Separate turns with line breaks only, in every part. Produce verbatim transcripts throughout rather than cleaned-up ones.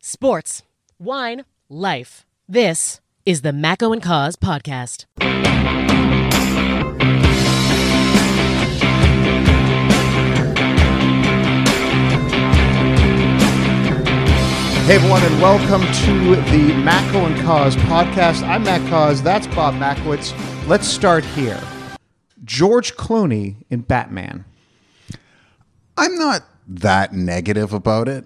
Sports, wine, life. This is the Macco and Cause podcast.
Hey everyone, and welcome to the Macco and Cause podcast. I'm Matt Cause, that's Bob Makowitz. Let's start here. George Clooney in Batman.
I'm not that negative about it.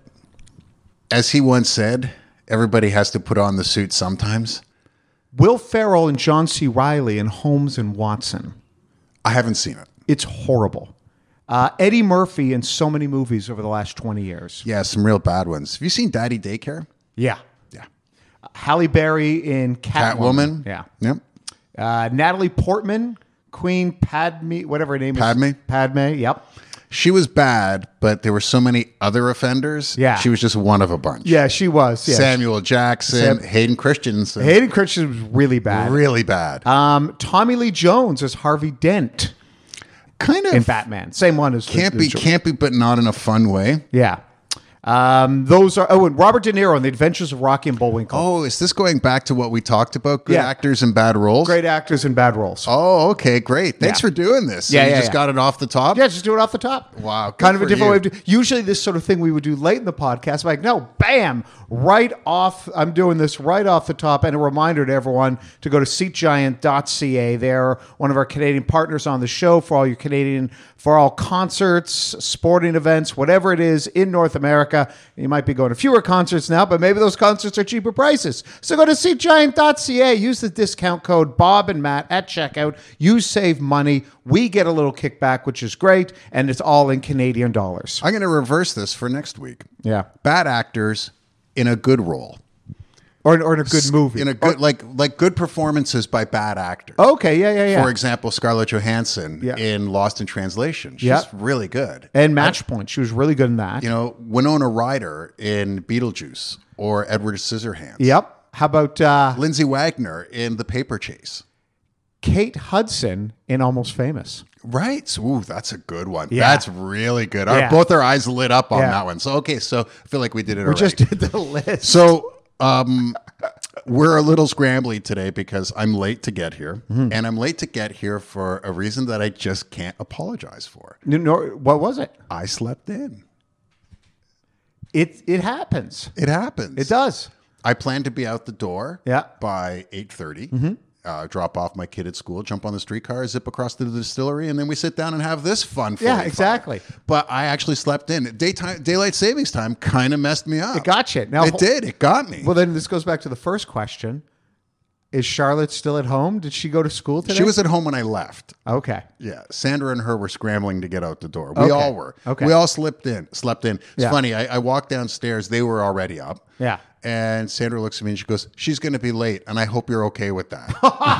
As he once said, everybody has to put on the suit sometimes.
Will Ferrell and John C. Reilly in Holmes and Watson.
I haven't seen it.
It's horrible. Uh, Eddie Murphy in so many movies over the last twenty years.
Yeah, some real bad ones. Have you seen Daddy Daycare?
Yeah.
Yeah.
Uh, Halle Berry in Catwoman.
Catwoman?
Yeah.
Yep.
Uh, Natalie Portman, Queen Padme, whatever her name
Padme?
is. Padme, yep.
She was bad, but there were so many other offenders.
Yeah.
She was just one of a bunch.
Yeah, she was. Yeah.
Samuel Jackson,
Sam-
Hayden Christensen.
Hayden Christensen was really bad.
Really bad.
Um, Tommy Lee Jones as Harvey Dent
kind of
in Batman. Same one as
can't
the,
be
the,
campy, but not in a fun way.
Yeah. Um, those are oh, and Robert De Niro in The Adventures of Rocky and Bullwinkle.
Oh, is this going back to what we talked about? Good
Yeah.
actors in bad roles?
Great actors in bad roles.
Oh, okay, great. Thanks
Yeah.
for doing this. So
Yeah,
you
yeah,
just
yeah.
got it off the top?
Yeah, just do it off the top.
Wow, good
Kind of a
for
different
you.
way of doing. Usually, this sort of thing we would do late in the podcast. Like, no, bam, right off. I'm doing this right off the top. And a reminder to everyone to go to seat giant dot c a. They're one of our Canadian partners on the show for all your Canadian, for all concerts, sporting events, whatever it is in North America. You might be going to fewer concerts now, but maybe those concerts are cheaper prices. So go to seat giant dot c a. Use the discount code Bob and Matt at checkout. You save money. We get a little kickback, which is great, and it's all in Canadian dollars.
I'm going to reverse this for next week.
Yeah.
Bad actors in a good role.
Or, or in a good movie.
In a good, like like good performances by bad actors.
Okay, yeah, yeah, yeah.
For example, Scarlett Johansson
Yeah.
in Lost in Translation. She's
Yeah.
really good.
And Match Point. She was really good in that.
You know, Winona Ryder in Beetlejuice or Edward Scissorhands.
Yep. How about uh,
Lindsay Wagner in The Paper Chase.
Kate Hudson in Almost Famous?
Right. Ooh, that's a good one.
Yeah.
That's really good. Our,
Yeah.
both our eyes lit up on
Yeah.
that one. So, okay, so I feel like we did it
We
already.
just did the list.
So um, we're a little scrambly today because I'm late to get here.
Mm-hmm.
And I'm late to get here for a reason that I just can't apologize for.
No, no, what was it?
I slept in.
It it happens.
It happens.
It does.
I plan to be out the door
Yeah.
by eight thirty. Uh, drop off my kid at school, jump on the streetcar, zip across to the distillery, and then we sit down and have this fun.
Yeah,
forty-five.
exactly.
But I actually slept in. Daytime, daylight savings time kind of messed me up.
It got you. Now,
it did. It got me.
Well, then this goes back to the first question. Is Charlotte still at home? Did she go to school today?
She was at home when I left.
Okay.
Yeah, Sandra and her were scrambling to get out the door. We
Okay.
all were.
Okay.
We all slipped in. Slept in. It's
Yeah.
funny. I, I walked downstairs. They were already up.
Yeah.
And Sandra looks at me and she goes, "She's going to be late, and I hope you're okay with that."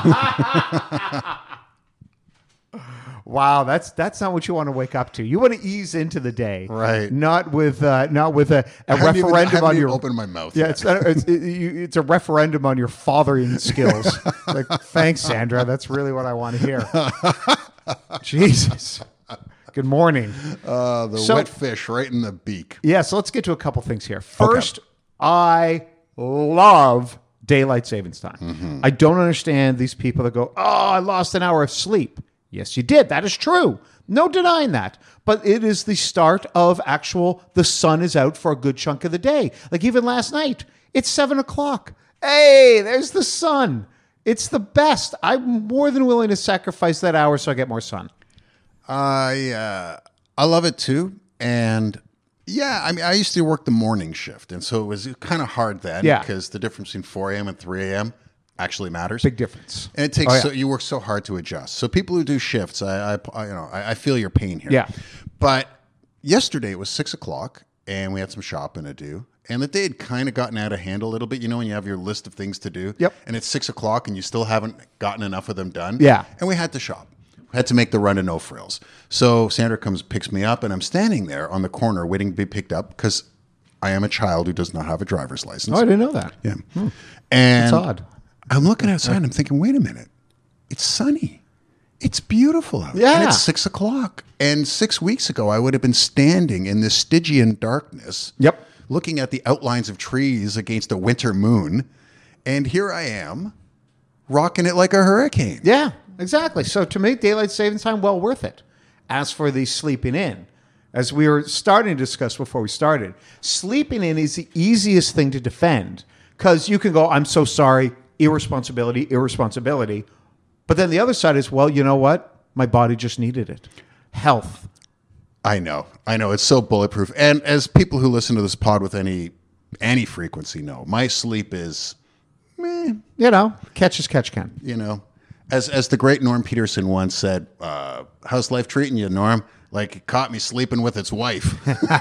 Wow, that's that's not what you want to wake up to. You want to ease into the day,
Right.
Not with uh, not with a, a
I haven't even- I
referendum
haven't
on
even
your
opened my mouth
Yeah,
yet.
it's not, it's, it, you, it's a referendum on your fathering skills. Like, thanks, Sandra. That's really what I want to hear. Jesus. Good morning.
Uh, the
So-
wet fish right in the beak.
Yeah, so let's get to a couple things here. First, I love daylight savings time.
Mm-hmm.
I don't understand these people that go, "Oh, I lost an hour of sleep." Yes, you did. That is true. No denying that. But it is the start of actual, the sun is out for a good chunk of the day. Like even last night, it's seven o'clock. Hey, there's the sun. It's the best. I'm more than willing to sacrifice that hour so I get more sun.
I uh, I love it too, and yeah, I mean, I used to work the morning shift, and so it was kind of hard then,
Yeah.
because the difference between four a.m. and three a.m. actually matters.
Big difference.
And it takes
Oh, yeah.
so you work so hard to adjust. So people who do shifts, I, I, I you know, I, I feel your pain here.
Yeah.
But yesterday it was six o'clock, and we had some shopping to do, and the day had kind of gotten out of hand a little bit. You know, when you have your list of things to do,
Yep.
and it's six o'clock, and you still haven't gotten enough of them done.
Yeah.
And we had to shop. Had to make the run to No Frills. So Sandra comes, picks me up, and I'm standing there on the corner waiting to be picked up because I am a child who does not have a driver's license.
Oh, I didn't know that.
Yeah. And
That's odd.
I'm looking outside and I'm thinking, wait a minute. It's sunny. It's beautiful out.
Yeah.
And it's six o'clock. And six weeks ago, I would have been standing in this Stygian darkness.
Yep.
looking at the outlines of trees against a winter moon. And here I am rocking it like a hurricane.
Yeah, exactly. So to me, daylight savings time, well worth it. As for the sleeping in, as we were starting to discuss before we started, sleeping in is the easiest thing to defend because you can go, I'm so sorry, irresponsibility, irresponsibility. But then the other side is, well, you know what? My body just needed it. Health.
I know. I know. It's so bulletproof. And as people who listen to this pod with any any frequency know, my sleep is, meh,
You know, catch as catch can.
you know. As as the great Norm Peterson once said, uh, how's life treating you, Norm? Like it caught me sleeping with its wife.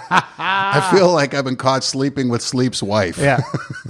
I feel like I've been caught sleeping with sleep's wife.
Yeah.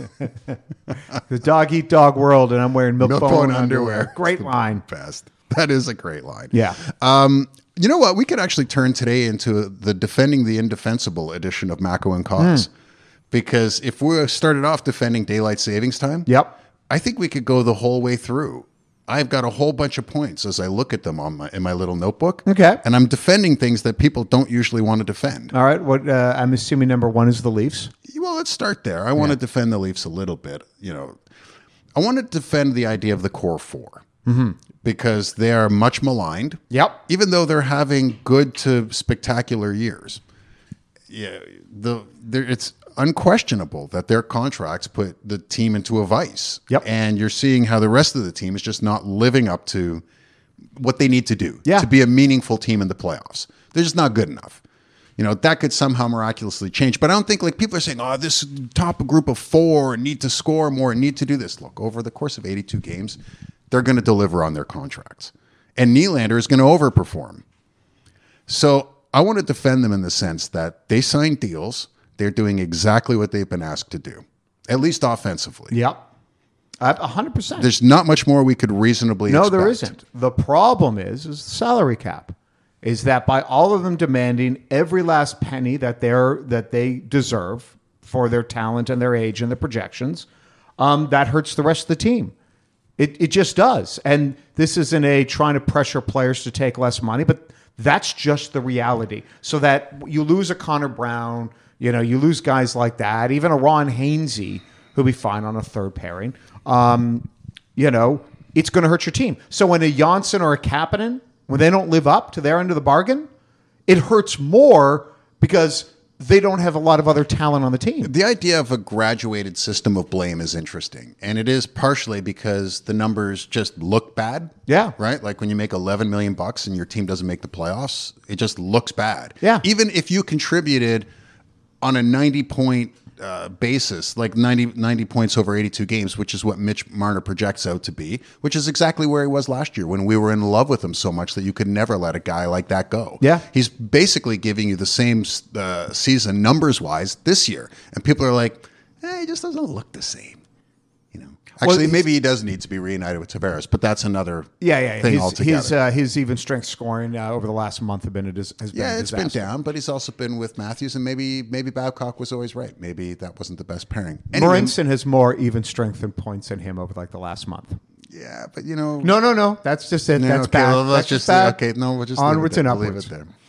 The dog eat dog world, and I'm wearing milk,
Milk
bone,
bone
underwear.
underwear.
Great line.
Best. That is a great line.
Yeah.
Um, you know what? We could actually turn today into the defending the indefensible edition of Mako and Cause. Because if we started off defending daylight savings time,
Yep.
I think we could go the whole way through. I've got a whole bunch of points as I look at them on my in my little notebook.
Okay.
And I'm defending things that people don't usually want to defend.
All right. What uh, I'm assuming number one is the Leafs.
Well, let's start there. I want to defend the Leafs a little bit. You know, I want to defend the idea of the core four because they are much maligned.
Yep.
Even though they're having good to spectacular years. Yeah, the there, it's unquestionable that their contracts put the team into a vice.
Yep.
And you're seeing how the rest of the team is just not living up to what they need to do
Yeah.
to be a meaningful team in the playoffs. They're just not good enough. You know, that could somehow miraculously change. But I don't think like people are saying, oh, this top group of four need to score more and need to do this. Look, over the course of eighty-two games, they're going to deliver on their contracts. And Nylander is going to overperform. So I want to defend them in the sense that they signed deals. They're doing exactly what they've been asked to do, at least offensively.
Yep. Uh, one hundred percent.
There's not much more we could reasonably
No,
expect.
there isn't. The problem is, is the salary cap. Is that by all of them demanding every last penny that they're that they deserve for their talent and their age and their projections, um, that hurts the rest of the team. It it just does. And this isn't a trying to pressure players to take less money, but that's just the reality. So that you lose a Connor Brown, you know, you lose guys like that, even a Ron Hainsey, who'll be fine on a third pairing. Um, you know, it's going to hurt your team. So when a Janssen or a Kapanen, when they don't live up to their end of the bargain, it hurts more because they don't have a lot of other talent on the team.
The idea of a graduated system of blame is interesting. And it is partially because the numbers just look bad.
Yeah.
Right? Like when you make eleven million bucks and your team doesn't make the playoffs, it just looks bad.
Yeah.
Even if you contributed on a ninety point uh, basis, like ninety, ninety points over eighty-two games, which is what Mitch Marner projects out to be, which is exactly where he was last year when we were in love with him so much that you could never let a guy like that go.
Yeah.
He's basically giving you the same uh, season numbers wise this year. And people are like, eh, he just doesn't look the same. You know, actually,
Well,
maybe he does need to be reunited with Tavares, but that's another
Yeah, yeah.
thing
his,
altogether.
His, uh, his even strength scoring uh, over the last month have been a dis- has been
yeah,
a
it's been
disaster.
down, but he's also been with Matthews, and maybe maybe Babcock was always right. Maybe that wasn't the best pairing. Anyway,
Morinson has more even strength and points than him over like the last month.
yeah, but you know,
No, no, no. That's just it.
No,
That's
okay,
bad.
well, let's
That's
just
bad.
okay. No, we'll just
Onwards
leave it
and
there. We'll
upwards.
Leave it there.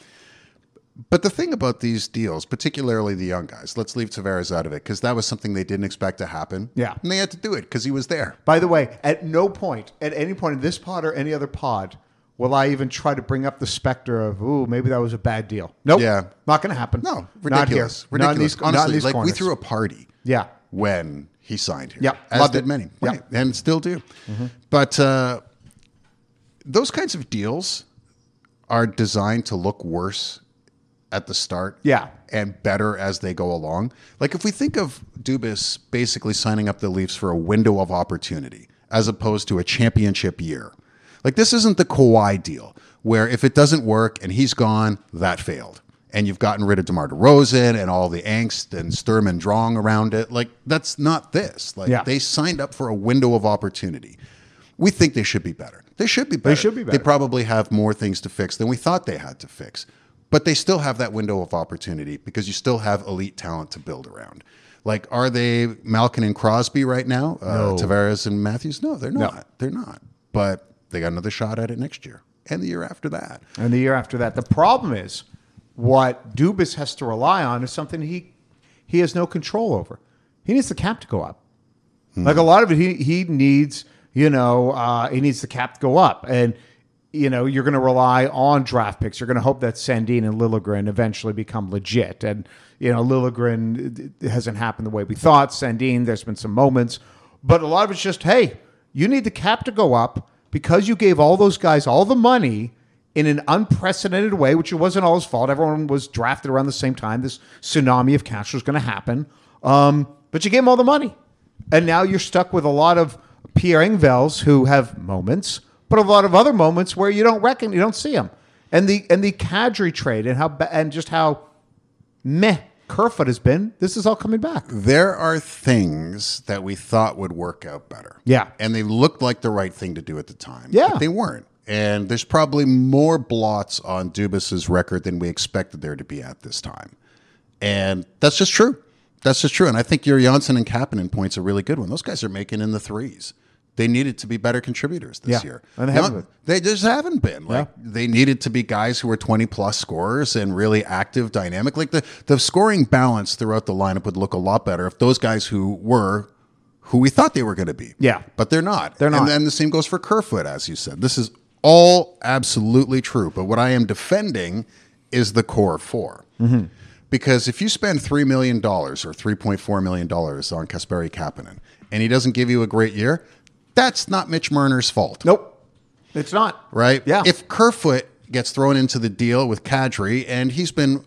But the thing about these deals, particularly the young guys, let's leave Tavares out of it because that was something they didn't expect to happen.
Yeah.
and they had to do it because he was there.
By the way, at no point, at any point in this pod or any other pod, will I even try to bring up the specter of, ooh, maybe that was a bad deal. Nope.
Yeah.
Not going to happen.
No,
Not here.
ridiculous,
Not in
ridiculous.
these, not in
Honestly,
these
like we
corners.
threw a party.
Yeah.
when he signed here.
Yep,
as
loved
did
it.
many,
Yep.
right, and still do. But uh, those kinds of deals are designed to look worse at the start,
Yeah.
and better as they go along. Like if we think of Dubas basically signing up the Leafs for a window of opportunity as opposed to a championship year. Like this isn't the Kawhi deal where if it doesn't work and he's gone, that failed. And you've gotten rid of DeMar DeRozan and all the angst and Sturm and Drong around it. Like that's not this. Like
Yeah.
they signed up for a window of opportunity. We think they should be better. They should be better.
should be better.
They probably have more things to fix than we thought they had to fix. But they still have that window of opportunity because you still have elite talent to build around. Like, are they Malkin and Crosby right now? Uh,
No.
Tavares and Matthews? No, they're not.
No.
They're not. But they got another shot at it next year and the year after that.
And the year after that. The problem is what Dubas has to rely on is something he he has no control over. He needs the cap to go up. Hmm. Like a lot of it, he he needs, you know, uh, he needs the cap to go up. And, you know, you're going to rely on draft picks. You're going to hope that Sandin and Liljegren eventually become legit. And, you know, Liljegren it hasn't happened the way we thought. Sandin, there's been some moments. But a lot of it's just, hey, you need the cap to go up because you gave all those guys all the money in an unprecedented way, which it wasn't all his fault. Everyone was drafted around the same time. This tsunami of cash was going to happen. Um, but you gave them all the money. And now you're stuck with a lot of Pierre Engvals who have moments, but a lot of other moments where you don't reckon, you don't see them. And the and the Kadri trade and how and just how meh Kerfoot has been, this is all coming back.
There are things that we thought would work out better.
Yeah.
And they looked like the right thing to do at the time.
Yeah.
But they weren't. And there's probably more blots on Dubas's record than we expected there to be at this time. And that's just true. That's just true. And I think your Janssen and Kapanen point's a really good one. Those guys are making in the threes. They needed to be better contributors this
yeah.
year.
And they haven't been.
They just haven't been. Like
yeah.
they needed to be guys who were twenty plus scorers and really active, dynamic. Like the, the scoring balance throughout the lineup would look a lot better if those guys who were who we thought they were going to be.
Yeah.
But they're not.
They're not.
And then the same goes for Kerfoot, as you said. This is all absolutely true. But what I am defending is the core four. Mm-hmm. Because if you spend three million dollars or three point four million dollars on Kasperi Kapanen and he doesn't give you a great year, that's not Mitch Marner's fault.
Nope. It's not.
Right?
Yeah.
If Kerfoot gets thrown into the deal with Kadri and he's been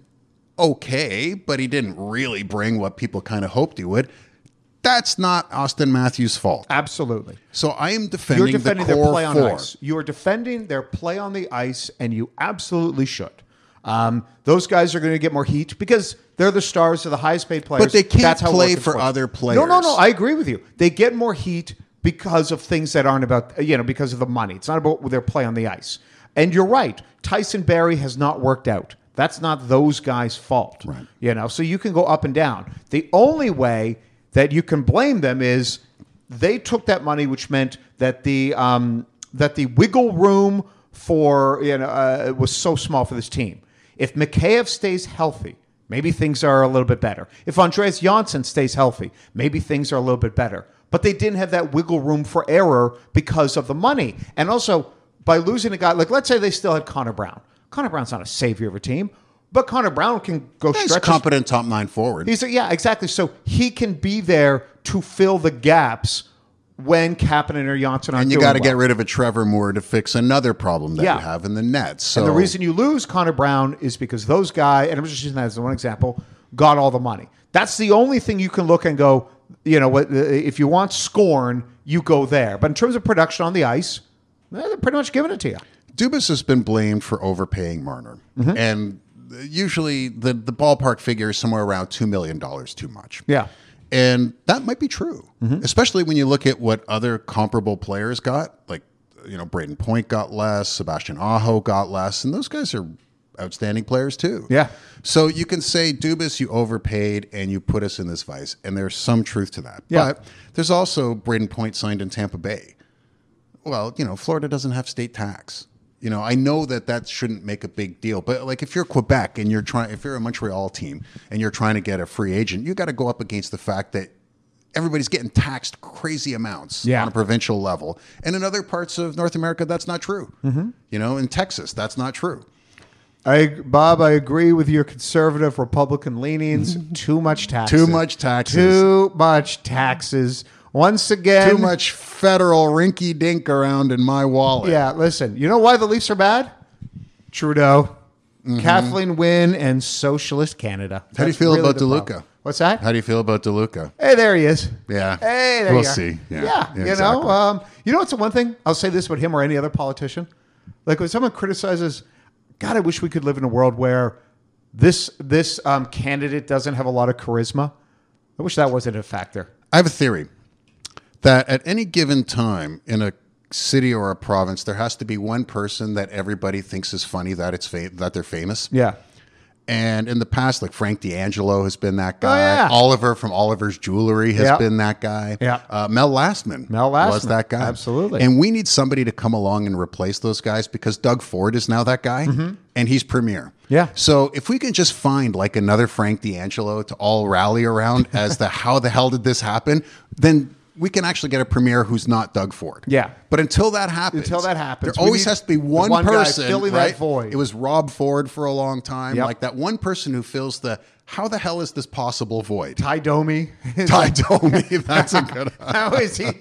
okay, but he didn't really bring what people kind of hoped he would, that's not Austin Matthews' fault.
Absolutely.
So I am defending,
You're defending
the
their
core
play on
four.
ice. You are defending their play on the ice, and you absolutely should. Um, those guys are going to get more heat because they're the stars, they're the highest paid players.
But they can't
That's how
play
it works
for
in sports.
other players.
No, no, no. I agree with you. They get more heat because of things that aren't about, you know, because of the money. It's not about their play on the ice. And you're right. Tyson Barrie has not worked out. That's not those guys' fault.
Right.
You know, so you can go up and down. The only way that you can blame them is they took that money, which meant that the um, that the wiggle room for you know uh, was so small for this team. If Mikheyev stays healthy, maybe things are a little bit better. If Andreas Janssen stays healthy, maybe things are a little bit better. But they didn't have that wiggle room for error because of the money. And also, by losing a guy, like let's say they still had Connor Brown. Connor Brown's not a savior of a team, but Connor Brown can go
He's
stretch.
competent top nine forward.
He's a, yeah, exactly. So he can be there to fill the gaps when Kapanen or Janssen aren't
and you
got
got to get rid of a Trevor Moore to fix another problem that
Yeah.
you have in the Nets. So
And the reason you lose Connor Brown is because those guys, and I'm just using that as one example, got all the money. That's the only thing you can look and go, you know, what if you want scorn, you go there. But in terms of production on the ice, they're pretty much giving it to you.
Dubas has been blamed for overpaying Marner.
Mm-hmm.
And usually the, the ballpark figure is somewhere around two million dollars too much.
Yeah.
And that might be true,
Mm-hmm.
especially when you look at what other comparable players got. Like, you know, Braden Point got less, Sebastian Aho got less, and those guys are outstanding players too.
Yeah.
So you can say, Dubas, you overpaid and you put us in this vice, and there's some truth to that.
Yeah.
But there's also Braden Point signed in Tampa Bay. Well, you know, Florida doesn't have state tax. You know, I know that that shouldn't make a big deal, but like if you're Quebec and you're trying, if you're a Montreal team and you're trying to get a free agent, you got to go up against the fact that everybody's getting taxed crazy amounts
Yeah.
on a provincial level. And in other parts of North America, that's not true. Mm-hmm. You know, in Texas, that's not true.
I, Bob, I agree with your conservative Republican leanings. Too much taxes.
Too much taxes.
Too much taxes. Once again,
Too much federal rinky dink around in my wallet.
Yeah, listen. You know why the Leafs are bad? Trudeau,
Mm-hmm.
Kathleen Wynne, and Socialist Canada.
How do you
That's
feel
really
about
the
DeLuca?
problem. What's that?
How do you feel about DeLuca?
Hey, there he is.
Yeah.
Hey, there
We'll
you are.
see. Yeah.
Yeah,
Yeah,
you
exactly.
know, um, you know what's the one thing? I'll say this about him or any other politician. Like when someone criticizes, God, I wish we could live in a world where this this um, candidate doesn't have a lot of charisma. I wish that wasn't a factor.
I have a theory that at any given time in a city or a province, there has to be one person that everybody thinks is funny that it's fa- that they're famous.
Yeah.
And in the past, like Frank D'Angelo has been that guy.
yeah.
Oliver from Oliver's Jewelry has
Yeah.
been that guy.
Yeah.
Uh, Mel Lastman,
Mel
was
Lastman.
that guy.
Absolutely.
And we need somebody to come along and replace those guys because Doug Ford is now that guy, and he's premier.
Yeah.
So if we can just find like another Frank D'Angelo to all rally around as the how the hell did this happen, then we can actually get a premier who's not Doug Ford.
Yeah.
But until that happens,
Until that happens,
there
we
always
need
has to be
the
one,
one guy
person
filling that
right?
void.
It was Rob Ford for a long time.
Yep.
Like that one person who fills the how the hell is this possible void?
Ty Domi.
Ty Domi. That's a good one.
How is he?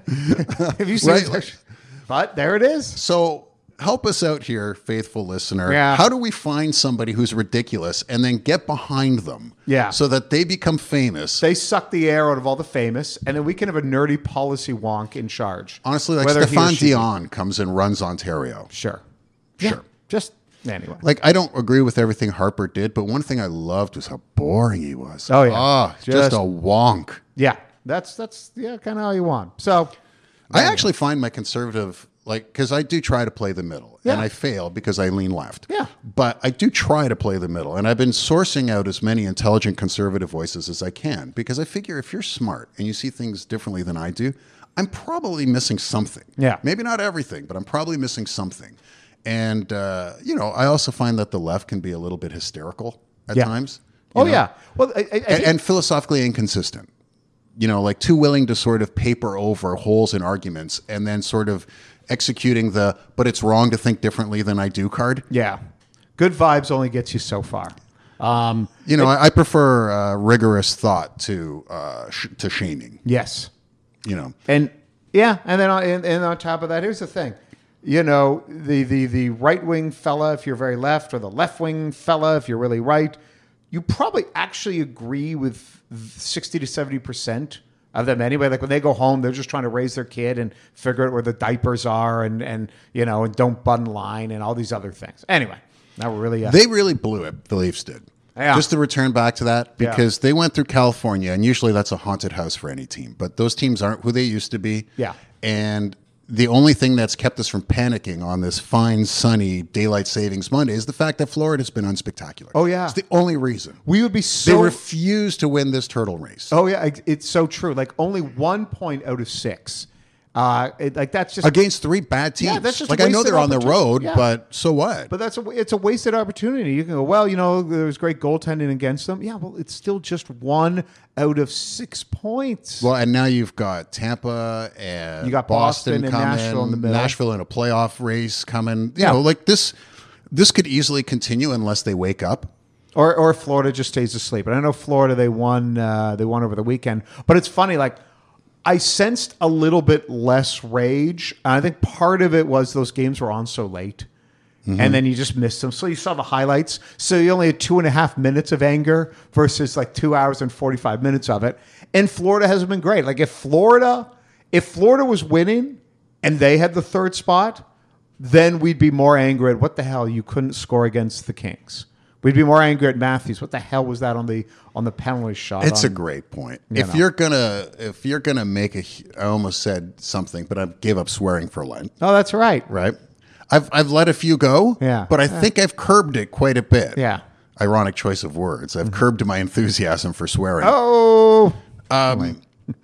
Have you seen
Right,
his
like-
picture? But there it is.
So help us out here, faithful listener.
Yeah.
How do we find somebody who's ridiculous and then get behind them?
Yeah.
So that they become famous.
They suck the air out of all the famous, and then we can have a nerdy policy wonk in charge.
Honestly, like
Whether he or
Stefan
she-
Dion comes and runs Ontario.
Sure.
Sure.
Yeah, just anyway.
Like, I don't agree with everything Harper did, but one thing I loved was how boring he was.
Oh, yeah.
Oh, just,
Just-
a wonk.
Yeah, that's that's yeah, kind of how you want. So
I actually find my conservative, like, because I do try to play the middle,
Yeah.
and I fail because I lean left.
Yeah.
But I do try to play the middle, and I've been sourcing out as many intelligent conservative voices as I can because I figure if you're smart and you see things differently than I do, I'm probably missing something.
Yeah.
Maybe not everything, but I'm probably missing something. And, uh, you know, I also find that the left can be a little bit hysterical at
Yeah.
times. you
oh
know?
yeah. Well, I, I, I
and,
think-
and philosophically inconsistent. You know, like too willing to sort of paper over holes in arguments and then sort of executing the but it's wrong to think differently than I do card.
yeah, good vibes only gets you so far. Um,
You know, I, I prefer uh, rigorous thought to uh, sh- to shaming.
yes.
You know,
And yeah, and then on, and, and on top of that, here's the thing. You know, the the the right wing fella, if you're very left, or the left wing fella, if you're really right, you probably actually agree with sixty to seventy percent of them anyway. Like when they go home, they're just trying to raise their kid and figure out where the diapers are, and and you know, and don't button line and all these other things. Anyway, now we're really uh,
they really blew it. The Leafs did.
Yeah.
Just to return back to that,
Yeah.
because they went through California, and usually that's a haunted house for any team. But those teams aren't who they used to be.
Yeah.
And the only thing that's kept us from panicking on this fine, sunny daylight savings Monday is the fact that Florida's been unspectacular.
Oh, yeah.
It's the only reason.
we would be
They
so.
refuse to win this turtle race.
oh yeah, it- it's so true. Like only one point out of six. Uh, it, like that's just
Against three bad teams.
Yeah, that's just
like
a
I know
wasted
they're on the
opportunity.
road,
Yeah.
but so what?
But that's a it's a wasted opportunity. You can go, well, you know, there was great goaltending against them. Yeah, well, it's still just one out of six points.
Well, and now you've got Tampa and
You got
Boston,
Boston and
coming,
Nashville in the middle.
Nashville in a playoff race coming. You
Yeah.
know, like this. This could easily continue unless they wake up.
Or or Florida just stays asleep. And I know Florida they won uh, they won over the weekend. But it's funny, like I sensed a little bit less rage. And I think part of it was those games were on so late. And then you just missed them. So you saw the highlights. So you only had two and a half minutes of anger versus like two hours and forty-five minutes of it. And Florida hasn't been great. Like if Florida, if Florida was winning and they had the third spot, then we'd be more angry at what the hell you couldn't score against the Kings. We'd be more angry at Matthews. What the hell was that on the on the penalty shot?
It's a
on,
great point.
you
If
know.
you're gonna, if you're gonna make a, I almost said something, but I gave up swearing for Lent.
Oh, that's right.
Right? I've I've let a few go.
Yeah.
But I think I've curbed it quite a bit.
Yeah.
Ironic choice of words. I've curbed my enthusiasm for swearing.
Oh,
Um,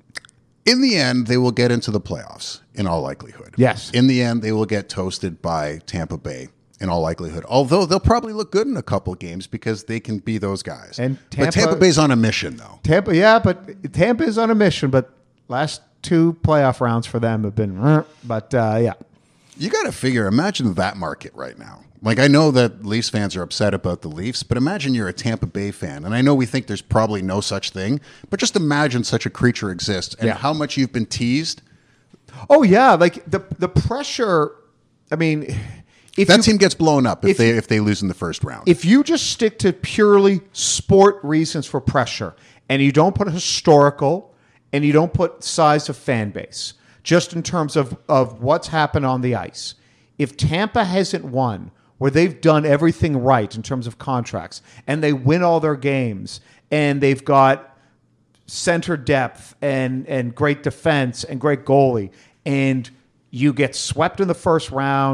in the end, they will get into the playoffs in all likelihood.
Yes.
In the end, they will get toasted by Tampa Bay in all likelihood. Although they'll probably look good in a couple of games because they can be those guys.
And
but
Tampa-
Tampa Bay's on a mission, though.
Tampa. Yeah, but Tampa is on a mission. But last two playoff rounds for them have been. uh, But uh, yeah,
You got to figure, imagine that market right now. Like, I know that Leafs fans are upset about the Leafs, but imagine you're a Tampa Bay fan. And I know we think there's probably no such thing, but just imagine such a creature exists and
Yeah.
how much you've been teased.
oh yeah, like the the pressure. I mean, if
That
you,
team gets blown up if,
if
they
you-
if they lose in the first round.
if you just stick to purely sport reasons for pressure, and you don't put historical, and you don't put size of fan base, just in terms of of what's happened on the ice. If Tampa hasn't won, where they've done everything right in terms of contracts, and they win all their games, and they've got center depth and and great defense and great goalie, and you get swept in the first round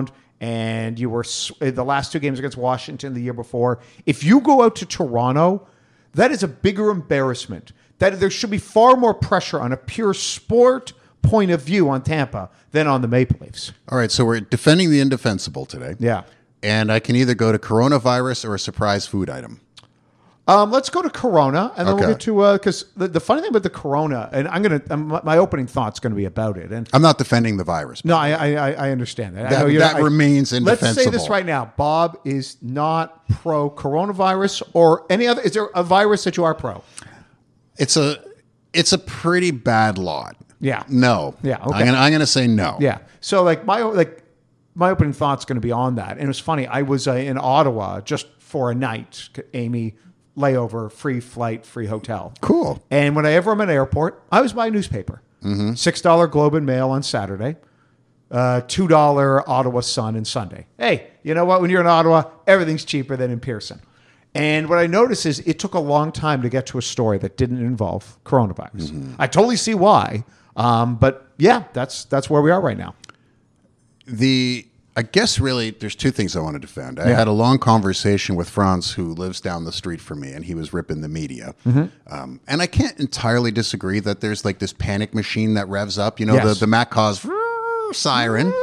and you were s- the last two games against Washington the year before. If you go out to Toronto, that is a bigger embarrassment. That there should be far more pressure on a pure sport point of view on Tampa than on the Maple Leafs.
All right, so we're defending the indefensible today.
Yeah.
And I can either go to coronavirus or a surprise food item.
Um, let's go to Corona, and then
Okay.
we'll get to because the, the funny thing about the Corona, and I'm gonna um, my my opening thought's going to be about it. And
I'm not defending the virus.
no, I I, I understand that. I
That-
know you're-
that
I-
remains
Let's say this
indefensible.
right now: Bob is not pro coronavirus or any other. Is there a virus that you are pro?
It's a it's a pretty bad lot.
Yeah.
No.
Yeah, okay.
I'm gonna I'm gonna say no.
Yeah. So like my like my opening thought's going to be on that. And it was funny. I was uh, in Ottawa just for a night. Amy layover, free flight, free hotel.
Cool.
And whenever I'm at an airport, I always buy a newspaper. six dollar Globe and Mail on Saturday, uh, two dollar Ottawa Sun and Sunday. Hey, you know what? When you're in Ottawa, everything's cheaper than in Pearson. And what I noticed is it took a long time to get to a story that didn't involve coronavirus. I totally see why. Um, but yeah, that's that's where we are right now.
The I guess really there's two things I want to defend. I had a long conversation with Franz, who lives down the street from me, and he was ripping the media.
Mm-hmm.
Um, and I can't entirely disagree that there's like this panic machine that revs up. You know,
Yes.
the the Mac cause siren.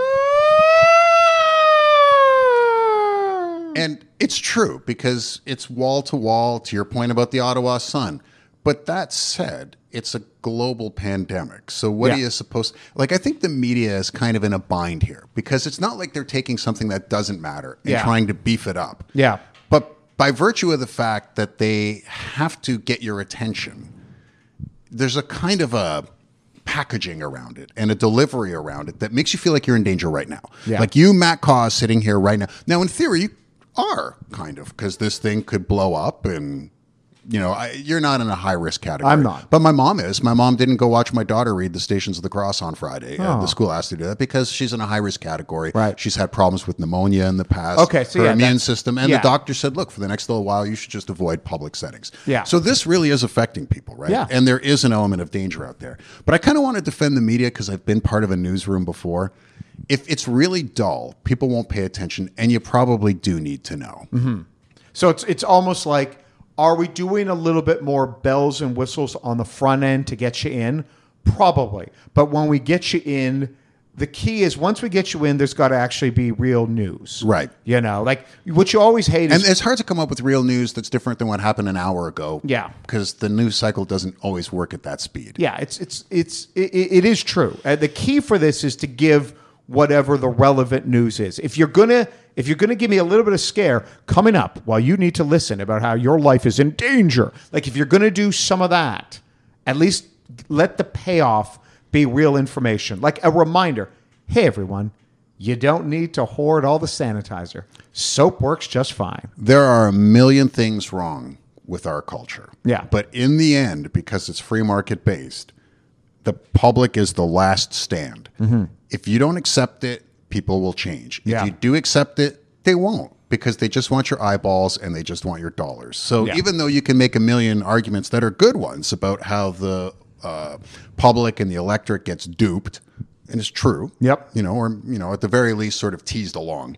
And it's true because it's wall to wall, to your point about the Ottawa Sun. But that said, it's a global pandemic. So what
Yeah.
are you supposed like I think the media is kind of in a bind here because it's not like they're taking something that doesn't matter and
Yeah.
trying to beef it up.
Yeah.
But by virtue of the fact that they have to get your attention, there's a kind of a packaging around it and a delivery around it that makes you feel like you're in danger right now.
Yeah.
Like you, Matt Caw, sitting here right now. Now, in theory, you are kind of because this thing could blow up and. You know, I, you're not in a high risk category.
I'm not.
But my mom is. My mom didn't go watch my daughter read the Stations of the Cross on Friday. Uh,
Oh.
the school asked her to do that because she's in a high risk category.
Right.
She's had problems with pneumonia in the past.
Okay, so
her
yeah,
immune
that's-
system. And
yeah.
the doctor said, look, for the next little while, you should just avoid public settings.
Yeah.
So this really is affecting people, right?
Yeah.
And there is an element of danger out there. But I kind of want to defend the media because I've been part of a newsroom before. If it's really dull, people won't pay attention, and you probably do need to know.
Mm-hmm. So it's it's almost like, are we doing a little bit more bells and whistles on the front end to get you in? Probably. But when we get you in, the key is once we get you in, there's got to actually be real news.
Right.
You know, like what you always hate is
And it's hard to come up with real news that's different than what happened an hour ago.
Yeah.
Because the news cycle doesn't always work at that speed.
yeah, it's it's it's it, it is true. Uh, the key for this is to give whatever the relevant news is. If you're gonna if you're gonna give me a little bit of scare coming up while you need to listen about how your life is in danger, like if you're gonna do some of that, at least let the payoff be real information, like a reminder. Hey, everyone, you don't need to hoard all the sanitizer. Soap works just fine.
There are a million things wrong with our culture.
Yeah.
But in the end, because it's free market based, the public is the last stand.
Mm-hmm.
If you don't accept it, people will change.
Yeah.
If you do accept it, they won't because they just want your eyeballs and they just want your dollars. So
Yeah.
even though you can make a million arguments that are good ones about how the uh, public and the electorate gets duped, and it's true.
Yep.
You know, or you know, at the very least, sort of teased along.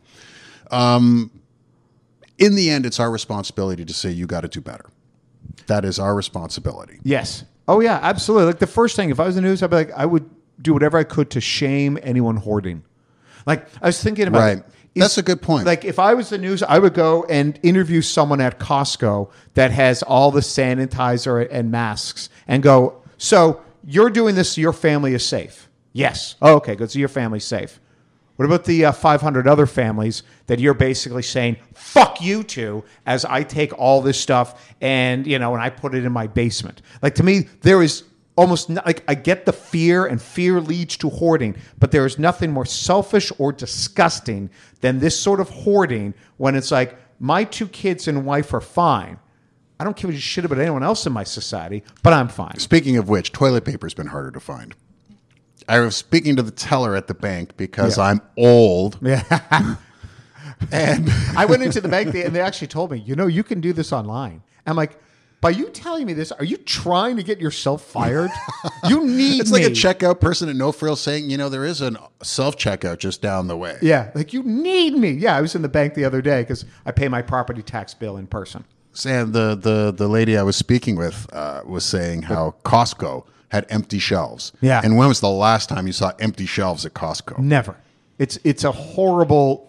Um, in the end, it's our responsibility to say you got to do better. That is our responsibility.
Yes. Oh yeah, absolutely. Like the first thing, if I was in the news, I'd be like, I would do whatever I could to shame anyone hoarding. Like I was thinking about
Right.
it.
That's a good point.
Like if I was the news, I would go and interview someone at Costco that has all the sanitizer and masks and go, so you're doing this so your family is safe? Yes. Oh, okay, good. So your family's safe. What about the uh, five hundred other families that you're basically saying, fuck you to, as I take all this stuff and, you know, and I put it in my basement? Like, to me, there is almost, no, like, I get the fear, and fear leads to hoarding, but there is nothing more selfish or disgusting than this sort of hoarding when it's like, my two kids and wife are fine. I don't give a shit about anyone else in my society, but I'm fine.
Speaking of which, toilet paper's been harder to find. I was speaking to the teller at the bank because
Yeah.
I'm old.
Yeah.
And
I went into the bank and they actually told me, you know, you can do this online. I'm like, by you telling me this, are you trying to get yourself fired? You need
It's
me.
like a checkout person at No Frills saying, you know, there is a self checkout just down the way.
Yeah, like you need me. Yeah, I was in the bank the other day because I pay my property tax bill in person.
Sam, the the the lady I was speaking with uh, was saying how Costco had empty shelves.
Yeah.
And when was the last time you saw empty shelves at Costco?
Never. It's it's a horrible.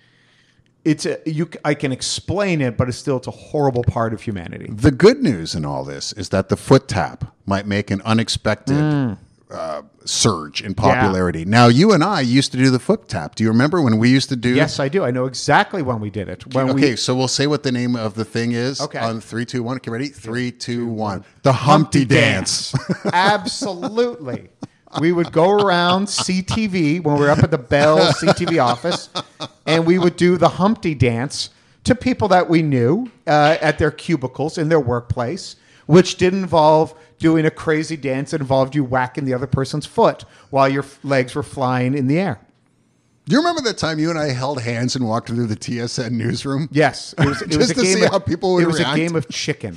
It's a you. I can explain it, but it's still it's a horrible part of humanity.
The good news in all this is that the foot tap might make an unexpected
Mm.
uh, surge in popularity. Now, you and I used to do the foot tap. Do you remember when we used to do?
Yes, I do. I know exactly when we did it. When
Okay,
we,
so we'll say what the name of the thing is.
Okay.
On three, two, one. Okay, ready? Three, two, one. The Humpty Dance.
Absolutely. We would go around C T V when we were up at the Bell C T V office, and we would do the Humpty Dance to people that we knew uh, at their cubicles in their workplace, which did involve doing a crazy dance that involved you whacking the other person's foot while your f- legs were flying in the air.
Do you remember that time you and I held hands and walked through the T S N newsroom?
Yes, it was, it was
Just
a
to
game
see
of,
how people would
It was
react?
a game of chicken.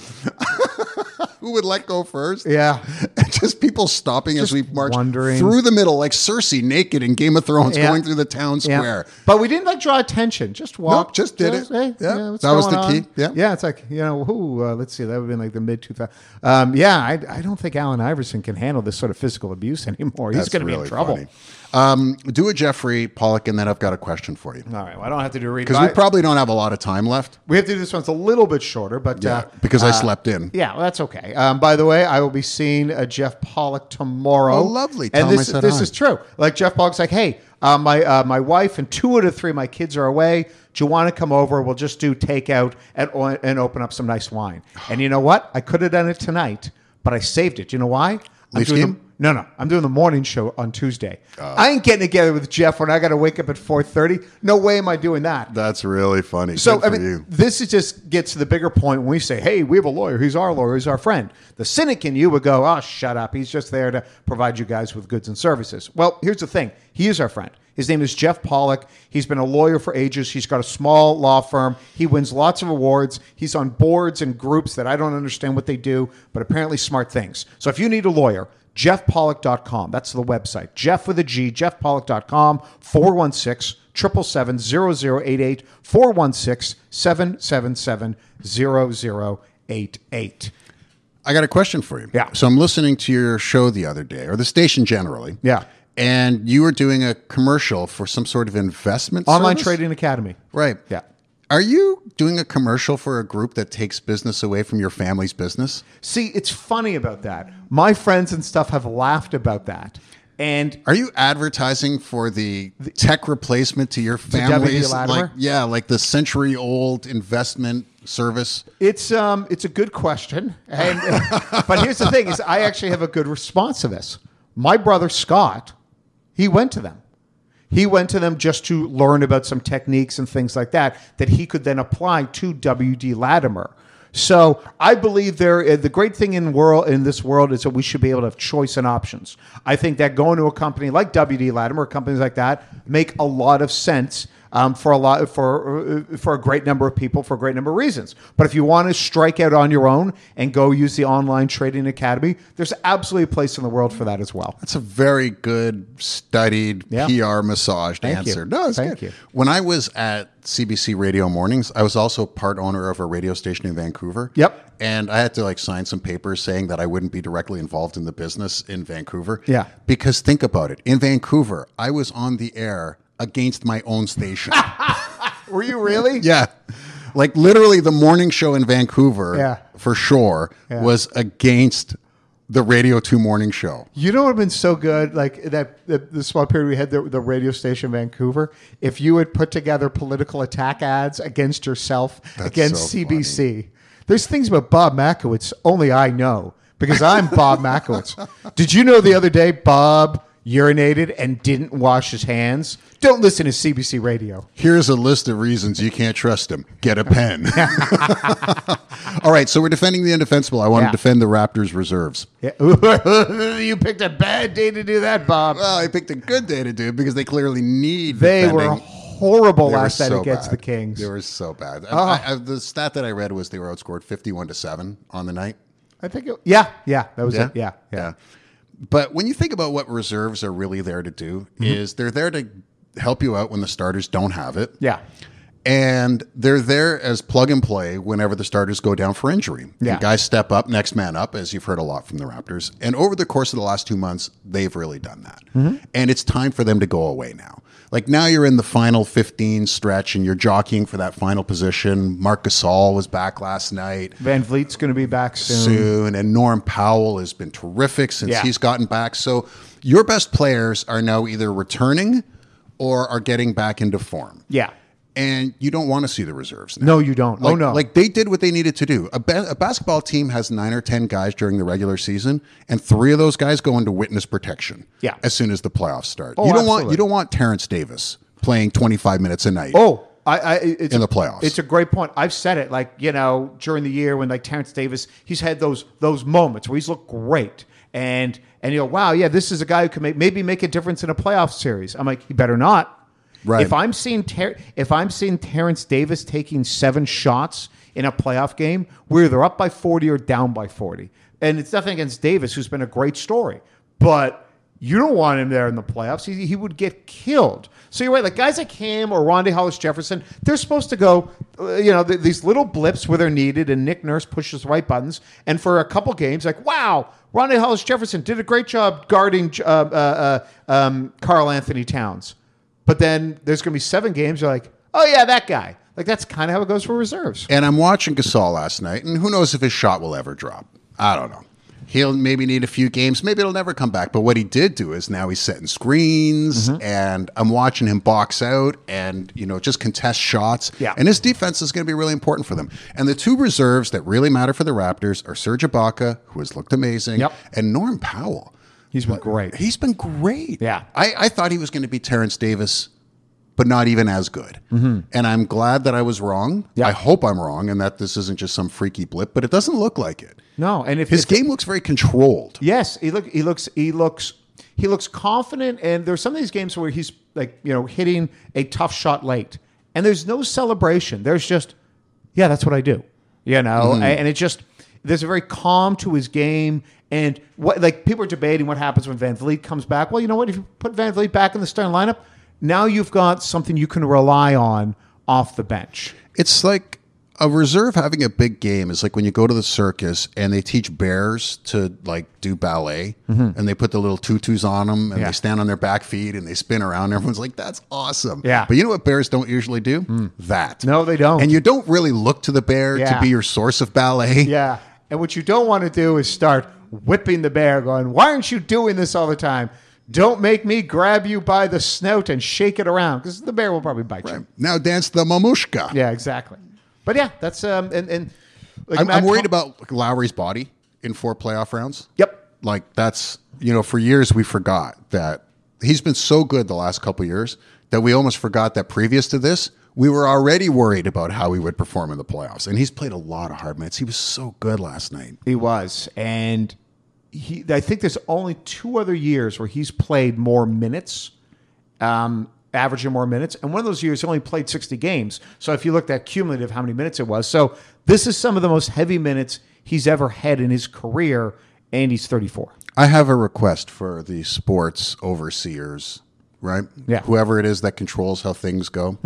Who would let go first?
Yeah.
Just people stopping as
Just
we marched
wondering.
through the middle, like Cersei naked in Game of Thrones,
Yeah.
going through the town
Yeah.
square.
But we didn't like draw attention. Just walk.
Nope, just did it.
Hey,
Yeah.
what's
That was
going
the
on?
key. Yeah.
Yeah. It's like, you know, who, uh, let's see, that would have been like the mid two thousands. Um, yeah. I, I don't think Allen Iverson can handle this sort of physical abuse anymore. He's
That's
going to be
really
in trouble.
funny. Um, do a Jeffrey Pollock, and then I've got a question for you.
All right. Well, I don't have to do a read.
Because we probably don't have a lot of time left.
we have to do this one's a little bit shorter, but
Yeah,
uh,
because I
uh,
slept in.
Yeah, well, that's okay. Um, by the way, I will be seeing uh, Jeff Pollock tomorrow.
Oh, lovely. Tell
and
him
this,
I said
this
hi.
is true. Like Jeff Pollock's like, hey, uh, my uh, my wife and two out of three of my kids are away. Do you want to come over? We'll just do takeout and and open up some nice wine. And you know what? I could have done it tonight, but I saved it. You know why? I'm
Leafs
doing
game?
the- no, no. I'm doing the morning show on Tuesday.
Oh.
I ain't getting together with Jeff when I got to wake up at four thirty. No way am I doing that.
That's really funny.
So,
Good
I
for
mean,
you.
this is just gets to the bigger point when we say, hey, we have a lawyer. He's our lawyer. He's our friend. The cynic in you would go, oh, shut up. He's just there to provide you guys with goods and services. Well, here's the thing. He is our friend. His name is Jeff Pollock. He's been a lawyer for ages. He's got a small law firm. He wins lots of awards. He's on boards and groups that I don't understand what they do, but apparently smart things. So if you need a lawyer, jeff pollock dot com. That's the website. Jeff with a G, jeff pollock dot com, four one six, seven seven seven, zero zero eight eight, four one six, seven seven seven, zero zero eight eight.
I got a question for you.
Yeah.
So I'm listening to your show the other day, or the station generally.
Yeah.
And you were doing a commercial for some sort of investment
Online
service?
Trading Academy.
Right.
Yeah.
Are you doing a commercial for a group that takes business away from your family's business?
See, it's funny about that. My friends and stuff have laughed about that. And
Are you advertising for the tech replacement to your
W D
family's
Latimer?
like yeah, like the century old investment service?
It's um it's a good question, and but here's the thing: is I actually have a good response to this. My brother Scott, he went to them. He went to them just to learn about some techniques and things like that that he could then apply to W D Latimer. So I believe there. The great thing in world in this world is that we should be able to have choice and options. I think that going to a company like W D Latimer, companies like that, make a lot of sense. Um, for a lot for for a great number of people for a great number of reasons. But if you want to strike out on your own and go use the Online Trading Academy, there's absolutely a place in the world for that as well.
That's a very good, studied,
Yeah.
P R massaged
Thank
answer.
you.
No, it's
Thank
good.
you.
When I was at C B C Radio Mornings, I was also part owner of a radio station in Vancouver.
Yep.
And I had to like sign some papers saying that I wouldn't be directly involved in the business in Vancouver.
Yeah.
Because think about it. In Vancouver, I was on the air against my own station.
Were you really?
Yeah. Like literally the morning show in Vancouver
Yeah.
for sure
Yeah.
was against the Radio two morning show.
You know what would have been so good? Like that the, the small period we had the, the radio station in Vancouver. If you had put together political attack ads against yourself,
That's
against
so
C B C. There's things about Bob Makowitz only I know because I'm Bob Makowitz. Did you know the other day Bob urinated and didn't wash his hands? Don't listen to C B C Radio.
Here's a list of reasons you can't trust him. Get a pen. All right, so we're defending the indefensible. I want
Yeah.
to defend the Raptors reserves.
Yeah. You picked a bad day to do that, Bob.
Well, I picked a good day to do it because they clearly need
They
defending.
were horrible
They were
last night
so
against
bad.
the Kings.
They were so bad.
Oh.
I, I, the stat that I read was they were outscored fifty-one to seven on the night.
I think, it, yeah, yeah, that was
Yeah?
it. Yeah, yeah,
Yeah. But when you think about what reserves are really there to do,
Mm-hmm.
is they're there to help you out when the starters don't have it.
yeah.
And they're there as plug and play whenever the starters go down for injury.
Yeah.
And guys step up, next man up, as you've heard a lot from the Raptors. And over the course of the last two months, they've really done that.
Mm-hmm.
And it's time for them to go away now. Like now you're in the final fifteen stretch and you're jockeying for that final position. Marc Gasol was back last night.
Van Vliet's going to be back soon.
Soon. And Norm Powell has been terrific since
Yeah.
he's gotten back. So your best players are now either returning or are getting back into form.
Yeah.
And you don't want to see the reserves now.
No, you don't.
Like,
oh, no.
Like they did what they needed to do. A, ba- a basketball team has nine or ten guys during the regular season, and three of those guys go into witness protection.
Yeah.
As soon as the playoffs start,
Oh,
you don't want
absolutely.
you don't want Terrence Davis playing twenty-five minutes a night.
Oh, I, I it's
In
a-
the playoffs.
It's a great point. I've said it, like, you know, during the year when like Terrence Davis, he's had those those moments where he's looked great. And and you know, wow, yeah, this is a guy who can make, maybe make a difference in a playoff series. I'm like, he better not.
Right.
If I'm seeing Ter- if I'm seeing Terrence Davis taking seven shots in a playoff game, where they're up by forty or down by forty, and it's nothing against Davis, who's been a great story, but you don't want him there in the playoffs. He, he would get killed. So you're right. Like guys like him or Rondae Hollis Jefferson, they're supposed to go, uh, you know, th- these little blips where they're needed, and Nick Nurse pushes the right buttons. And for a couple games, like, wow, Rondae Hollis Jefferson did a great job guarding uh, uh, uh, um, Karl Anthony Towns. But then there's going to be seven games. You're like, oh yeah, that guy. Like that's kind of how it goes for reserves.
And I'm watching Gasol last night, and who knows if his shot will ever drop. I don't know. He'll maybe need a few games. Maybe it'll never come back. But what he did do is now he's setting screens,
Mm-hmm.
and I'm watching him box out and, you know, just contest shots.
Yeah.
And his defense is going to be really important for them. And the two reserves that really matter for the Raptors are Serge Ibaka, who has looked amazing,
Yep.
and Norm Powell.
He's been great.
He's been great.
Yeah.
I, I thought he was going to be Terrence Davis, but not even as good. Mm-hmm. And I'm glad that I was wrong.
Yeah.
I hope I'm wrong and that this isn't just some freaky blip, but it doesn't look like it.
No, and if
His
if-
game looks very controlled.
yes, he look he looks he looks he looks confident, and there's some of these games where he's like, you know, hitting a tough shot late, and there's no celebration. There's just, yeah, that's what I do, you know,
Mm-hmm.
and it just there's a very calm to his game. And what like people are debating what happens when Van Vliet comes back. Well, you know what? If you put Van Vliet back in the starting lineup, now you've got something you can rely on off the bench.
It's like a reserve having a big game is like when you go to the circus and they teach bears to like do ballet, and they put the little tutus on them and
Mm-hmm. Yeah.
they stand on their back feet and they spin around. Everyone's like, that's awesome.
Yeah.
But you know what bears don't usually do? That.
No, they don't.
And you don't really look to the bear
Yeah.
to be your source of ballet.
Yeah. And what you don't want to do is start whipping the bear, going, why aren't you doing this all the time? Don't make me grab you by the snout and shake it around, because the bear will probably bite you.
Now dance the mamushka.
Yeah, exactly. But yeah, that's um and, and like
I'm,
Matt
I'm worried
Con-
about Lowry's body in four playoff rounds.
Yep.
Like that's, you know, for years we forgot that he's been so good the last couple of years that we almost forgot that previous to this, we were already worried about how he would perform in the playoffs. And he's played a lot of hard minutes. He was so good last night.
He was, and he. I think there's only two other years where he's played more minutes, um, averaging more minutes, and one of those years he only played sixty games. So if you looked at cumulative, how many minutes it was, so this is some of the most heavy minutes he's ever had in his career, and he's thirty-four.
I have a request for the sports overseers, right?
Yeah.
Whoever it is that controls how things go.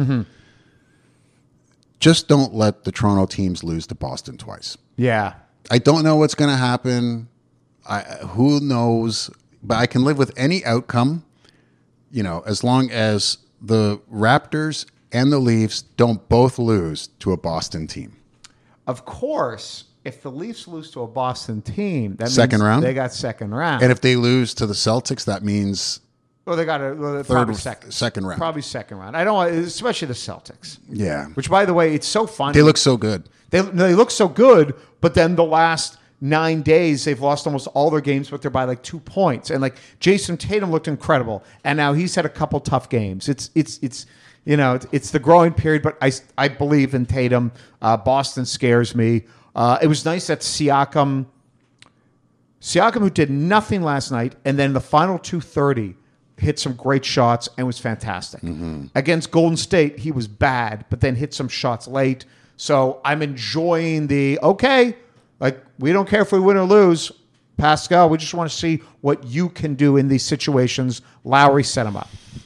Just don't let the Toronto teams lose to Boston twice.
Yeah,
I don't know what's going to happen. I, who knows? But I can live with any outcome, you know, as long as the Raptors and the Leafs don't both lose to a Boston team.
of course. If the Leafs lose to a Boston team, that
Second
means
round?
they got second round.
And if they lose to the Celtics, that means
well, they got a well,
third,
probably second,
second round.
probably second round. I don't, want, especially the Celtics.
Yeah.
Which, by the way, it's so funny.
They look so good.
They, they look so good, but then the last nine days, they've lost almost all their games, but they're by like two points. And like Jason Tatum looked incredible, and now he's had a couple tough games. It's it's it's you know it's, it's the growing period, but I I believe in Tatum. Uh, Boston scares me. Uh, it was nice that Siakam, Siakam, who did nothing last night, and then the final two thirty, hit some great shots and was fantastic.
Mm-hmm.
Against Golden State, he was bad, but then hit some shots late. So I'm enjoying the, okay, like we don't care if we win or lose. Pascal, we just want to see what you can do in these situations. Lowry set him up.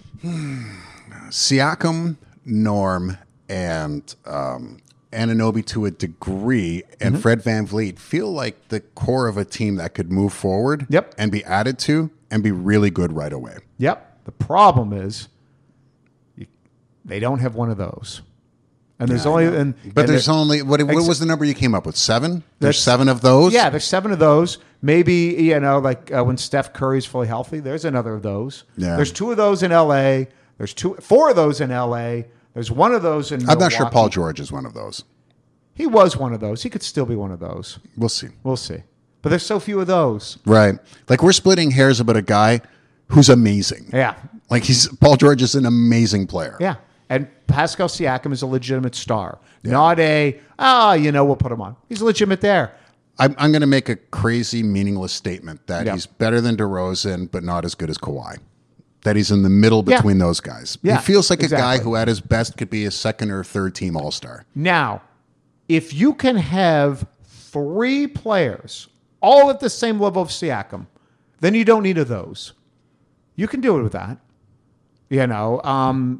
Siakam, Norm, and um, Anunoby to a degree, and mm-hmm. Fred VanVleet feel like the core of a team that could move forward
yep.
and be added to and be really good right away.
Yep. The problem is you, they don't have one of those. And there's
yeah,
only, and,
but
and
there's only, what, what
ex-
was the number you came up with? Seven? There's seven of those?
Yeah, there's seven of those. Maybe, you know, like uh, when Steph Curry's fully healthy, there's another of those.
Yeah.
There's two of those in L A. There's two, four of those in L A. There's one of those in
I'm
Milwaukee.
not sure Paul George is one of those.
He was one of those. He could still be one of those.
We'll see.
We'll see. But there's so few of those.
Right. Like we're splitting hairs about a guy who's amazing.
Yeah.
Like he's Paul George is an amazing player.
Yeah. And Pascal Siakam is a legitimate star. Yeah. Not a, ah, oh, you know, we'll put him on. He's legitimate there.
I'm, I'm going to make a crazy, meaningless statement that
yeah.
he's better than DeRozan, but not as good as Kawhi. That he's in the middle between
yeah.
those guys.
Yeah,
he feels like
exactly.
a guy who at his best could be a second or third team All-Star.
Now, if you can have three players all at the same level of Siakam, then you don't need of those. You can do it with that. You know, um,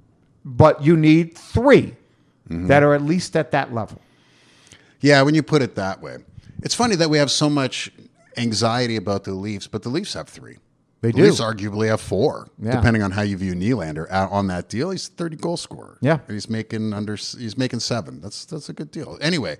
but you need three mm-hmm. that are at least at that level.
Yeah, when you put it that way. It's funny that we have so much anxiety about the Leafs, but the Leafs have three.
They
the
do.
Leafs arguably have four,
yeah.
depending on how you view Nylander. Uh, on that deal, he's a thirty goal scorer.
Yeah,
and he's making under. He's making seven. That's that's a good deal. Anyway,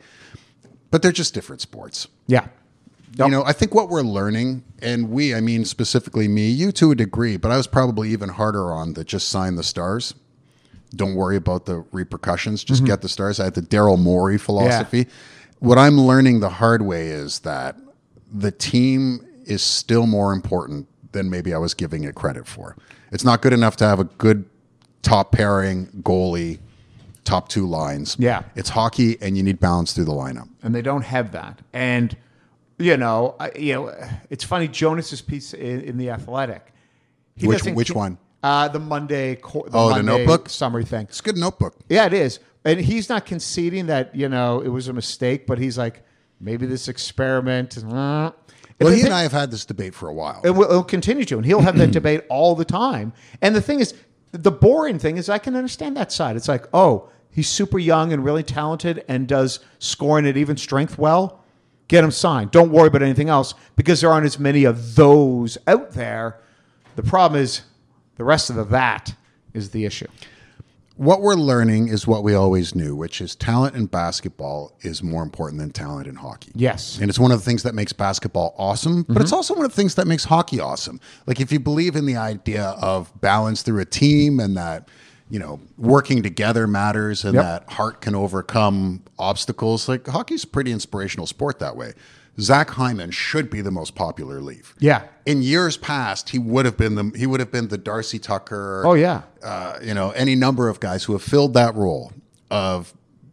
but they're just different sports.
Yeah,
yep. You know, I think what we're learning, and we, I mean specifically me, you to a degree, but I was probably even harder on the just sign the stars. Don't worry about the repercussions. Just mm-hmm. get the stars. I had the Daryl Morey philosophy. Yeah. What I'm learning the hard way is that the team is still more important than maybe I was giving it credit for. It's not good enough to have a good top pairing, goalie, top two lines.
Yeah.
It's hockey, and you need balance through the lineup.
And they don't have that. And, you know, I, you know, it's funny, Jonas's piece in, in The Athletic. He
which which one?
Uh, the Monday, the
oh,
Monday
the notebook
summary thing.
It's a good notebook.
Yeah, it is. And he's not conceding that, you know, it was a mistake, but he's like, maybe this experiment. Uh,
well, he and I have had this debate for a while.
And we'll, we'll continue to. And he'll have that debate all the time. And the thing is, the boring thing is I can understand that side. It's like, oh, he's super young and really talented and does scoring at even strength well. Get him signed. Don't worry about anything else because there aren't as many of those out there. The problem is the rest of the that is the issue.
What we're learning is what we always knew, which is talent in basketball is more important than talent in hockey.
Yes.
And it's one of the things that makes basketball awesome, but mm-hmm. it's also one of the things that makes hockey awesome. Like if you believe in the idea of balance through a team and that, you know, working together matters and
yep.
that heart can overcome obstacles, like hockey's a pretty inspirational sport that way. Zach Hyman should be the most popular Leaf.
Yeah.
In years past, he would have been the he would have been the Darcy Tucker.
Oh yeah.
Uh, you know, any number of guys who have filled that role of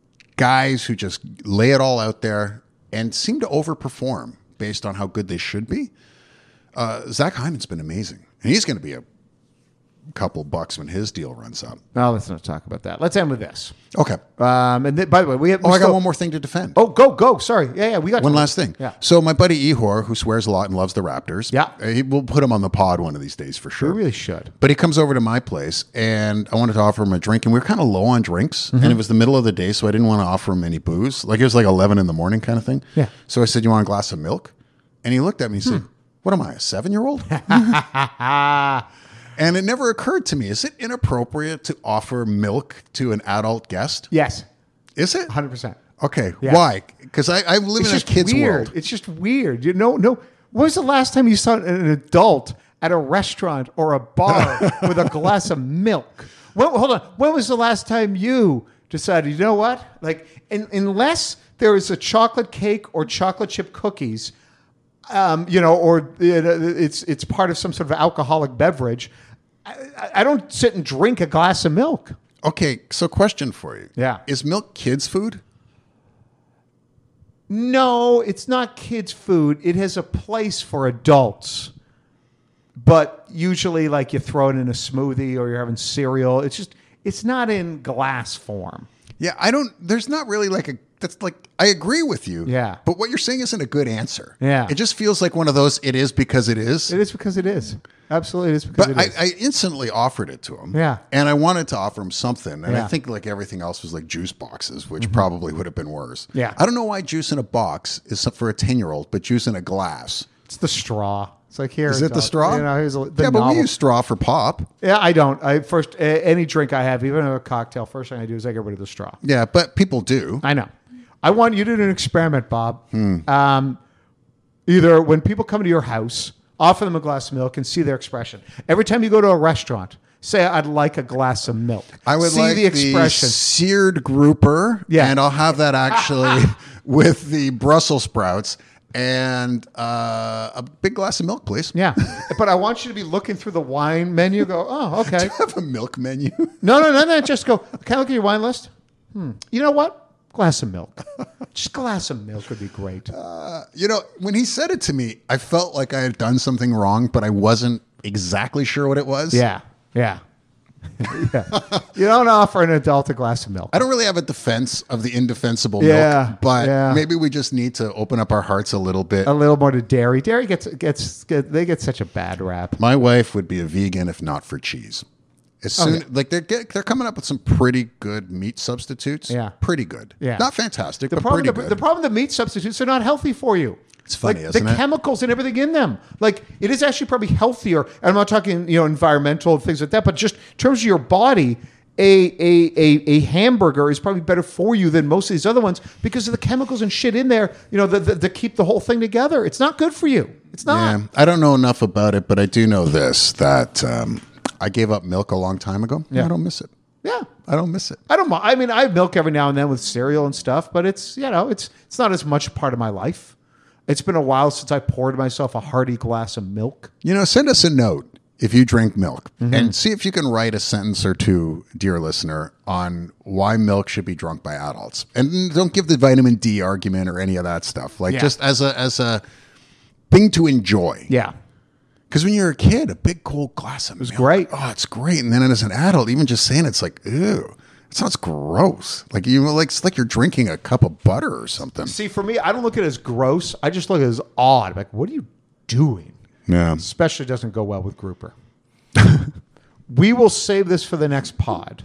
guys who just lay it all out there and seem to overperform based on how good they should be. Uh, Zach Hyman's been amazing, and he's going to be a couple bucks when his deal runs up.
No, let's not talk about that. Let's end with this.
Okay.
Um, and th- by the way, we have.
Oh,
we
I
still,
got one more thing to defend.
Oh, go, go. Sorry. Yeah, yeah. We got
one
to.
last thing.
Yeah.
So my buddy Ihor, who swears a lot and loves the Raptors.
Yeah.
Uh, he, we'll put him on the pod one of these days for sure.
We really should.
But he comes over to my place, and I wanted to offer him a drink, and we were kind of low on drinks, mm-hmm. and it was the middle of the day, so I didn't want to offer him any booze. Like it was like eleven in the morning kind of thing.
Yeah.
So I said, "You want a glass of milk?" And he looked at me and said, hmm. "What am I, a seven-year-old?" And it never occurred to me, is it inappropriate to offer milk to an adult guest?
Yes.
Is it?
one hundred percent.
Okay.
Yeah.
Why? Because I, I live
it's
in a
just
kid's
weird.
world.
It's just weird. You know, no. When was the last time you saw an adult at a restaurant or a bar with a glass of milk? When, hold on. When was the last time you decided, you know what? Like, in, unless there is a chocolate cake or chocolate chip cookies, um, you know, or it's it's part of some sort of alcoholic beverage, I, I don't sit and drink a glass of milk.
Okay, so question for you.
Yeah.
Is milk kids' food?
No, it's not kids' food. It has a place for adults. but usually like you throw it in a smoothie or you're having cereal. It's just, it's not in glass form.
Yeah, I don't, there's not really like a, that's like, I agree with you.
Yeah.
But what you're saying isn't a good answer.
Yeah.
It just feels like one of those, it is because it is.
It is because it is. Absolutely, it is because
But
it is.
I, I instantly offered it to him.
Yeah.
And I wanted to offer him something. And
Yeah.
I think like everything else was like juice boxes, which probably would have been worse.
Yeah.
I don't know why juice in a box is for a ten-year-old, but juice in a glass.
It's the straw. It's like here.
Is it the
dog.
straw?
You know, here's a, the
yeah, but
novel.
we use straw for pop.
Yeah, I don't. I first uh, any drink I have, even a cocktail, first thing I do is I get rid of the straw.
Yeah, but people do.
I know. I want you to do an experiment, Bob.
Hmm.
Um, either when people come to your house, offer them a glass of milk and see their expression. Every time you go to a restaurant, say, "I'd like a glass of milk."
I would
see
like
the expression.
the seared grouper.
Yeah.
And I'll have that actually with the Brussels sprouts and uh, a big glass of milk, please.
Yeah, but I want you to be looking through the wine menu. Go, oh, okay.
Have a milk menu.
No, no, no, no. Just go. Can I look at your wine list? Hmm. You know what? Glass of milk. Just a glass of milk would be great.
Uh, you know, when he said it to me, I felt like I had done something wrong, but I wasn't exactly sure what it was.
Yeah, yeah. yeah. You don't offer an adult a glass of milk.
I don't really have a defense of the indefensible
Yeah,
milk, but
yeah.
maybe we just need to open up our hearts a little bit.
A little more to dairy. Dairy gets gets get, they get such a bad rap.
My wife would be a vegan if not for cheese. As soon,
yeah.
like they're get, they're coming up with some pretty good meat substitutes.
Yeah.
pretty good.
Yeah.
not fantastic,
The
but
problem,
pretty
the,
good.
the problem, the meat substitutes are not healthy for you.
It's funny,
like,
isn't
the
it?
chemicals and everything in them. Like it is actually probably healthier. And I'm not talking you know environmental things like that, but just in terms of your body. A, a, a, a hamburger is probably better for you than most of these other ones because of the chemicals and shit in there, you know, that that keep the whole thing together. It's not good for you. It's not.
Yeah, I don't know enough about it, but I do know this: that um, I gave up milk a long time ago.
Yeah.
I don't miss it.
Yeah.
I don't miss it.
I don't mind. I mean, I have milk every now and then with cereal and stuff, but it's, you know, it's it's not as much part of my life. It's been a while since I poured myself a hearty glass of milk.
You know, send us a note if you drink milk
Mm-hmm.
and see if you can write a sentence or two, dear listener, on why milk should be drunk by adults. And don't give the vitamin D argument or any of that stuff. Like
Yeah.
just as a as a thing to enjoy.
Yeah.
Because when you're a kid, a big cold glass of milk. It's
great.
Oh, it's great. And then as an adult, even just saying it's like, ew. It sounds gross. Like you like it's like you're drinking a cup of butter or something.
See, for me, I don't look at it as gross. I just look at it as odd. Like, what are you doing?
Yeah.
Especially doesn't go well with grouper. We will save this for the next pod.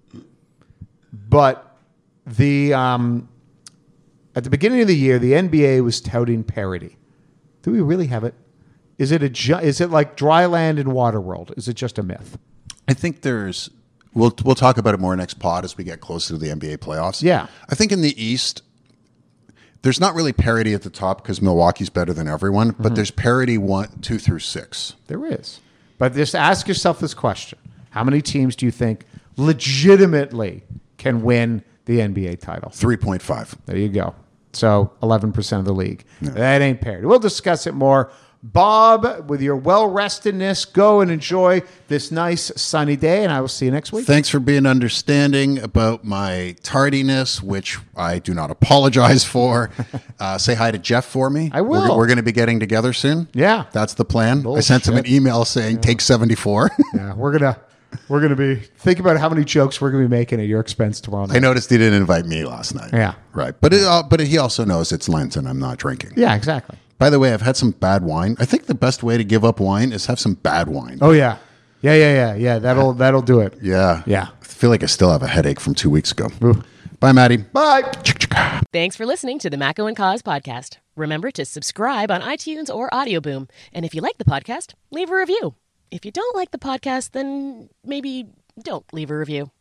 But the um, at the beginning of the year, the N B A was touting parity. Do we really have it? Is it a ju- is it like dry land in Waterworld? Is it just a myth?
I think there's we'll we'll talk about it more next pod as we get closer to the N B A playoffs.
Yeah.
I think in the East there's not really parity at the top because Milwaukee's better than everyone, but
Mm-hmm.
there's parity one, two through six.
There is. But just ask yourself this question. How many teams do you think legitimately can win the N B A title?
Three point five.
There you go. So eleven percent of the league. That ain't parity. We'll discuss it more. Bob, with your well-restedness, go and enjoy this nice sunny day, and I will see you next week.
Thanks for being understanding about my tardiness, which I do not apologize for. Uh, say hi to Jeff for me.
I will.
We're, we're going to be getting together soon.
Yeah.
That's the plan. I sent him an
Bullshit.
email saying take seventy-four.
Yeah, we're gonna we're gonna be think about how many jokes we're gonna be making at your expense tomorrow night.
I noticed he didn't invite me last night.
Yeah.
Right. But it, uh, but he also knows it's Lent and I'm not drinking.
Yeah, exactly.
By the way, I've had some bad wine. I think the best way to give up wine is have some bad wine.
Oh yeah, yeah, yeah, yeah, yeah. That'll that'll do it.
Yeah.
Yeah.
I feel like I still have a headache from two weeks ago. Bye, Maddie.
Bye.
Thanks for listening to the Macco and Cause podcast. Remember to subscribe on iTunes or Audio Boom. And if you like the podcast, leave a review. If you don't like the podcast, then maybe don't leave a review.